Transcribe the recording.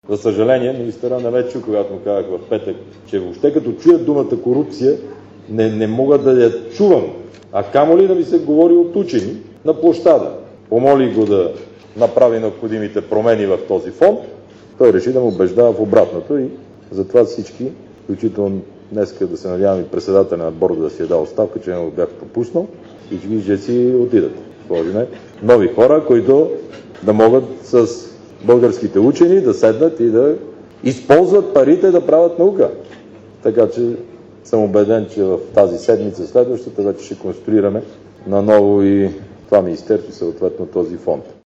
За съжаление, министъра не ме чу, когато му казах в петък, че въобще като чуя думата корупция, не мога да я чувам, а камо ли да ми се говори от учени на площада. Помоли го да направи необходимите промени в този фонд, той реши да му убеждава в обратното и затова всички, включително днеска да се надявам и председателя на борда да си е дал оставка, че не го бях пропуснал, всички ще си отидат. Сложиме нови хора, които да могат с българските учени да седнат и да използват парите да правят наука. Така че съм убеден, че в тази седмица следващата вече ще конструираме наново и това министерство, съответно този фонд.